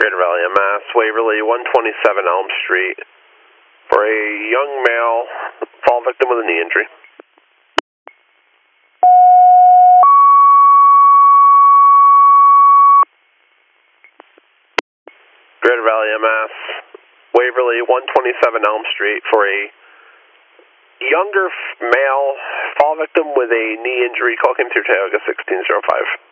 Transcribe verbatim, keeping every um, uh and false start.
Greater Valley M S, Waverly, one twenty-seven Elm Street, for a young male fall victim with a knee injury. Greater Valley M S, Waverly, one twenty-seven Elm Street, for a younger male fall victim with a knee injury. Call came through Tioga sixteen oh five.